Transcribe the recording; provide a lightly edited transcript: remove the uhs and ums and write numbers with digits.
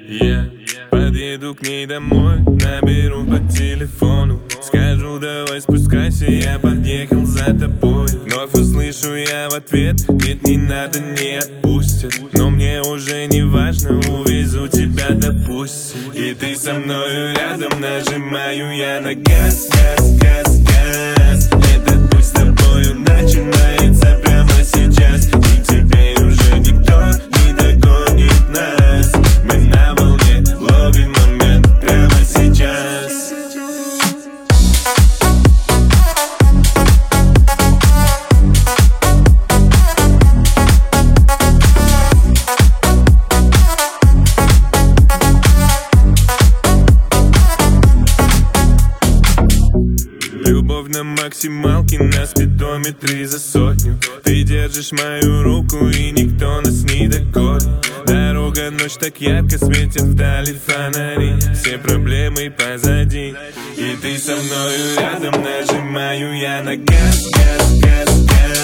Я подъеду к ней домой, наберу по телефону, скажу: давай спускайся, я подъехал за тобой. Вновь услышу я в ответ: нет, не надо, не отпустят. Но мне уже не важно, увезу тебя, допустим. И ты со мною рядом, нажимаю я на газ, газ, газ, газ. Этот путь с тобою начинается прямо сейчас. И теперь уже никто не догонит нас. Мы на волне, ловим момент прямо сейчас. Любовь на максималке, на спидометре за 100. Ты держишь мою руку, и никто нас не догонит. Дорога, ночь так ярко светит, вдали фонари. Все проблемы позади, и ты со мною рядом, нажимаю я на газ, газ, газ, газ.